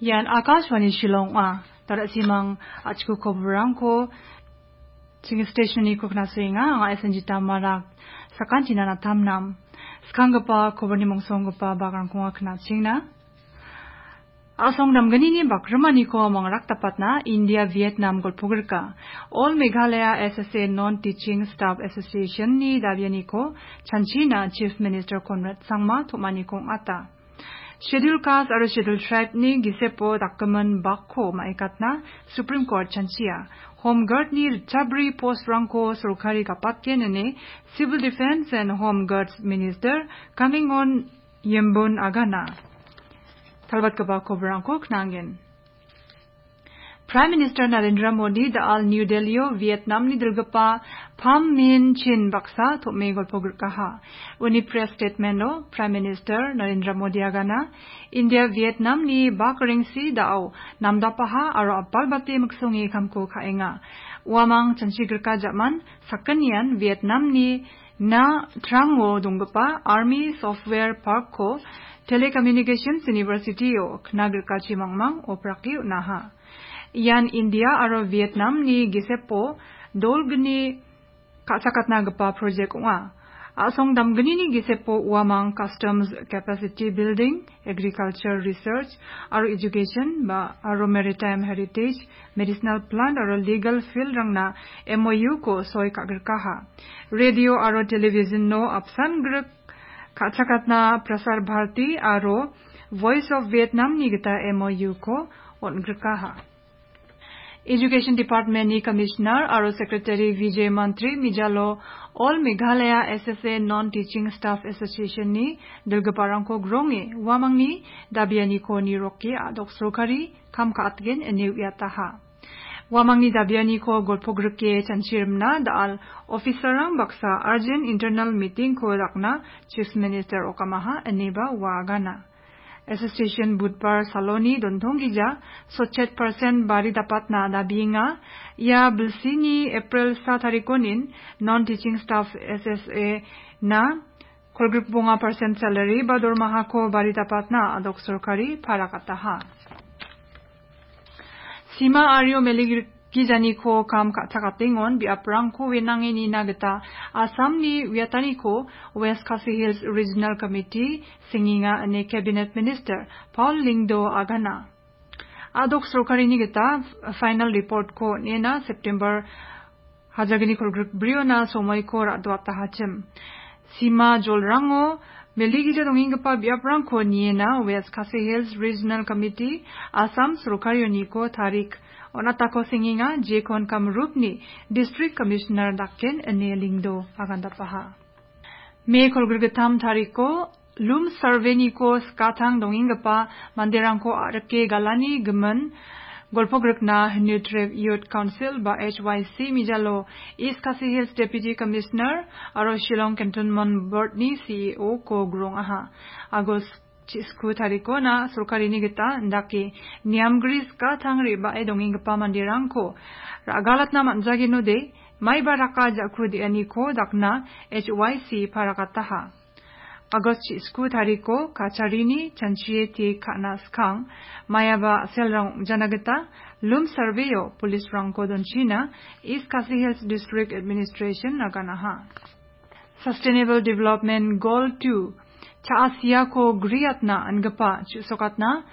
Yan Akashwani Shillong Tara simang achku kobrang ko ching station ni ko kna singa nga SNG tamarak sakantina na tamnam skangapa kobrni mongsongpa bagang ko kna chingna asong namgani ni bakrmani ko mangrak tapatna India Vietnam golpugurka All Meghalaya SSA Non-Teaching Staff Association ni dabyani ko chanchina Chief Minister Conrad Sangma thomani kong ata Schedule Caste aro Schedule Tribe ni gisepo dakkaman bakko maikatna Supreme Court chanchia Home Guard ni Chabri post rangko surkari kapatken ne Civil Defense and Home Guards Minister coming on Yembun agana talbat kaba kobrangko knangen Prime Minister Narendra Modi daal New Delhi Vietnam ni dilgapa Pham Minh Chin baksa thome golpogurkaha uni press statement no Prime Minister Narendra Modi agana India Vietnam ni bakringsi dao namdapaha aro apalbate maksongi khamko khaenga wamang chanchigurka jaman sakanian Vietnam ni na trango dongpa Army Software Park ko Telecommunications University o knagurka chimangmang opraki naha Yan India aro Vietnam ni gisepo dolgni kachakatna gapa project asong damgni ni gisepo uamang customs capacity building agriculture research aro education ba aro maritime heritage medicinal plant aro legal field rangna MOU ko soi kagerkaha radio aro television no apsan gruk kachakatna prasar bharti aro voice of Vietnam ni gita MOU ko ongrkaha Education Department ni Commissioner aro Secretary Vijay Mantri Mijalo All Meghalaya SSA Non-Teaching Staff Association ni dilgaparang ko gronge wamang ni dabiani ko ni roki adok sokari kam ka atgen eniu yataha wamang ni dabiani ko golpogruke chanchirmna daal officerang baksa urgent internal meeting ko rakna Chief Minister okamaha eneba wagana Association Budpar Saloni Dontongija Sochet percent bari dapat na nabinga ya bilsini April sa tarikonin non-teaching staff SSA na kolgrup bunga percent salary ba dormaha ko bari dapat na adok sorkari para kataha Sima Aryo Meligir Gijani ko kam kachakatingon bi aprang ko wenangin ni nagata Assam ni wiatani ko West Khasi Hills Regional Committee singinga ane Cabinet Minister Paul Lingdo agana adok sorkari ni gita final report ko nena September hajagini kolgrup briona somai ko radwata hachim Sima Jolrango Meligija dongingpa biaprang ko niena West Khasi Hills Regional Committee Assam sorkari ni ko tarik Onatako singinga Jekon Kamrupni District Commissioner Dakken ene Lingdo agandapaha. Me kolgurgatam tariko lum survey ni ko skatang dongingapa manderangko arke galani gemen golpogrukna Nutrib Youth Council ba HYC mijalo East Khasi Hills Deputy Commissioner aro Shillong Cantonment Board ni CEO ko grong aha Agos Chisku tariko na surkari ni gita ndaki niamgris ka thangri ba edonging pa mandirangko ragalat na manjagino de mai baraka jakhu di ani ko dakna HYC parakataha Agos Chisku tariko kacharini chanchie ti kana skang mayaba selrang janagita lum surveyo police rangko donchina East Khasi Hills District Administration naganaha Sustainable Development Goal 2 Chaasiya ko griyatna angapa chusokatna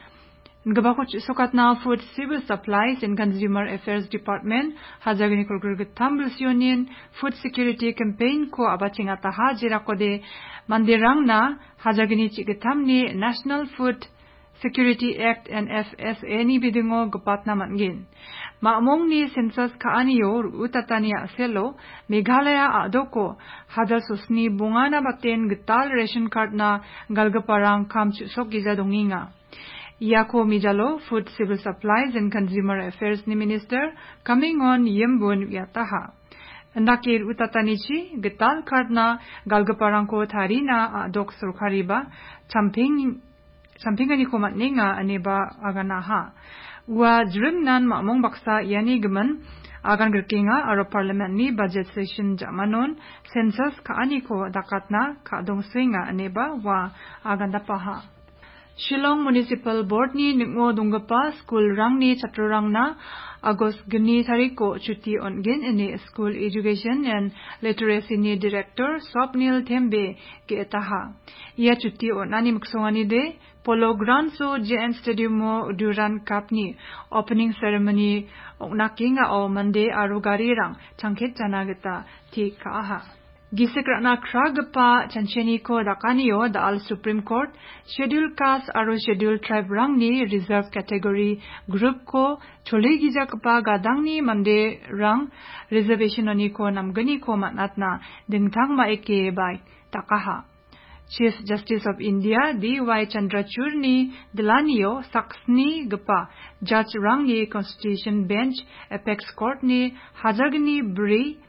Food Civil Supplies and Consumer Affairs Department hajagini kolgurgitam bilsionin Food Security Campaign ko abachingata hajira kode mandirang na hajagini chigitamni National Food Security Act NFSA ni bidingo gapatna mangin Maamong ni census kaaniyo utatani aselo Meghalaya adoko haja susni bungana baten gital ration card na galgaparang kam chusok giza donginga Yako mijalo Food Civil Supplies and Consumer Affairs ni Minister coming on Yembun yataha Ndakir utatanichi gital card na galgaparang ko thari na adok surkariba Sampingani ko matninga aneba aganaha Wa jrimnan ma'mong baksa yani gemen agan gerkinga aro parliament ni budget session jamanon census kaani ko dakatna ka dongswinga aneba wa agan dapaha Shillong Municipal Board ni ningmo donggapa school rang ni chatrorang na August geni tariko chuti ongen ini School Education and Literacy ni Director Swapnil Thembe ke etaha. Ia chuti onani muksongani de Polo Ground so JN Stadium mo Duran Cup ni opening ceremony nakinga o Monday arugari rang changket janageta ti kaaha. Gisekrana kragapa chancheni ko dakaniyo da al Supreme Court Scheduled Caste aro Scheduled Tribe rang ni reserve category group ko cholegi jakpa gadang ni mande rang reservation ani ko namgani ko manatna dingthang ma eke bai takaha. Chief Justice of India D.Y. Chandrachud ni Dilaniyo Saksni gapa Judge rang ni Constitution Bench Apex Court ni Hajargani Bri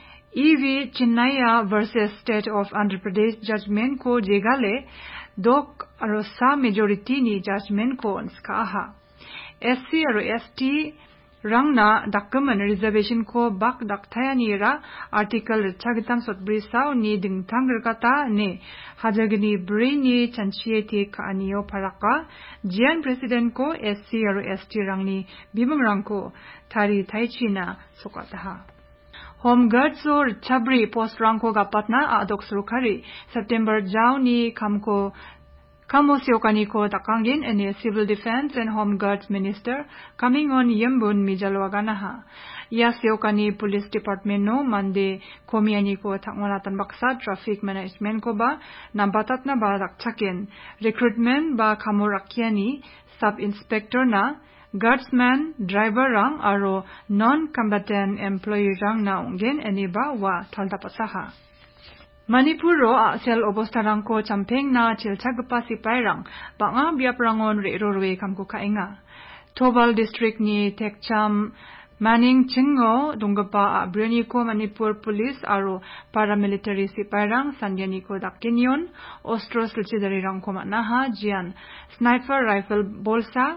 E.V. Chinnaya versus State of Andhra Pradesh judgment ko jegale dok aro sa majority ni judgment ko nskaha. SC aro ST rang na dakkaman reservation ko bak daktaya ni ra article chagitam sotbri sao ni dingthang rkata ne hajagni bri ni chanchieti ka aniyo paraka jian president ko SC aro ST rang ni bimang rang ko thari thaichina sokataha. Home Guards or Chabri post ranko gapatna adok surukari September jaw ni kamo siokani ko takangin and Civil Defense and Home Guards Minister coming on Yembun mijalwaganaha. Ya siokani Police Department no mande komiani ko takmanatan baksa traffic management ko ba nambatat na ba dakchakin recruitment ba kamo rakyani sub inspector na guardsman, driver rang aro non-combatant employee rang na ungen eniba wa taldapasaha. Manipur ro asel obosta rang ko champeng na chilchagpa sipai rang banga biap rangon re-rorwe kamko kainga. Tobal district ni Tekcham Maning Chingo donggapa Brunei ko Manipur police aro paramilitary sipai rang sandyani ko dakkinyon ostro silchidari rang ko manaha jian sniper rifle bolsa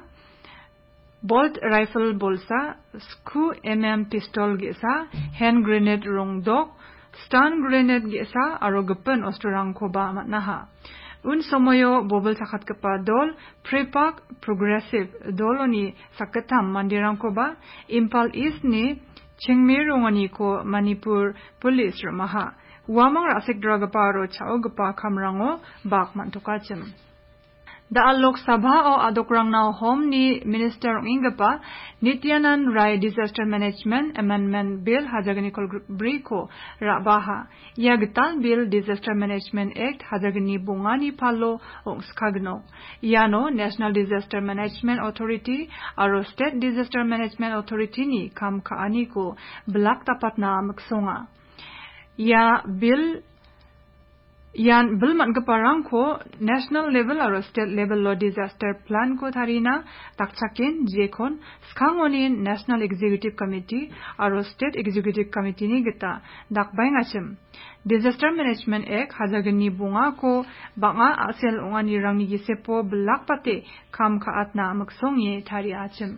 bolt rifle bolsa, sku pistol gesa, hand grenade rongdok, stun grenade gesa, aro gepen ostrorang ko ba matnaha. Un somoyo bobel sakat kepa dol, prepak progressive doloni saketam mandirang ko ba, Impal East ni Chingmir rongani ko Manipur police ramaha. Wamang rasik dragapa aro chao gapa kamrango bak mantukacem. Da Lok Sabha o adokrang now home ni Minister Ingapa Nityanan Rai Disaster Management Amendment Bill hajagani kol briko rabaha. Ia getal Bill Disaster Management Act hajagani bungani palo ong skagno. Iano National Disaster Management Authority aro State Disaster Management Authority ni kam kaani ko belak tapat na maksonga. Ia Bill Yan bilman keparang ko national level or state level law disaster plan ko tharina takchakin jekon skangonin National Executive Committee or State Executive Committee ni gita dakbay ngachim. Disaster Management Act hajagani bunga ko banga asel ongani rangni gisepo belakpate kam kaat na maksongye thari achim.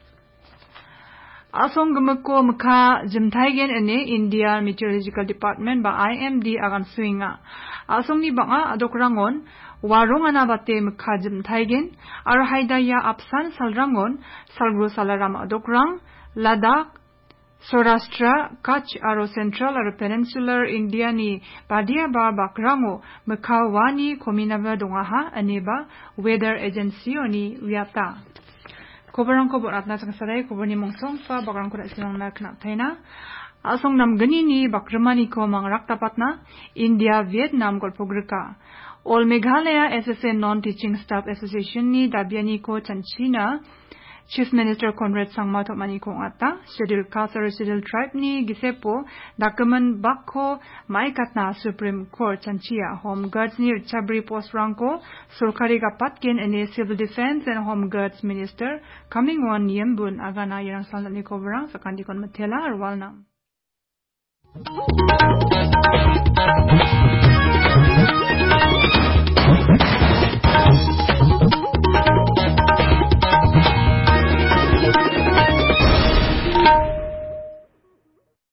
Asong gemeko mekha jimthaigen ene India Meteorological Department ba IMD agan suinga. Asong ni banga adokrangon warong anabate mekha jimthaigen ar haidaya apsan salrangon salgro salaram adokrang Ladakh Saurashtra Kutch aro Central aro Peninsular India ni badia ba bakrango mekha wani kominava dongaha aneba Weather Agency oni wiata. Kobarang ko atna sangsarai kobarni mongsong pa bakarang ko sinang na knap thaina asong nam gani ni bakrmani ko mangrak tapatna India Vietnam golpogrika All Meghalaya SSA Non-Teaching Staff Association ni dabiani ko chanchina Chief Minister Conrad Sangma thomani ko ngata Scheduled Caste or Scheduled Tribe ni gisepo document bakko maikatna Supreme Court chanchia Home Guards ni Chabri post ranko surkari kapatken ene Civil Defense and Home Guards Minister coming on Yembun agana yang salani ko berang sakandi kon matela arwalnam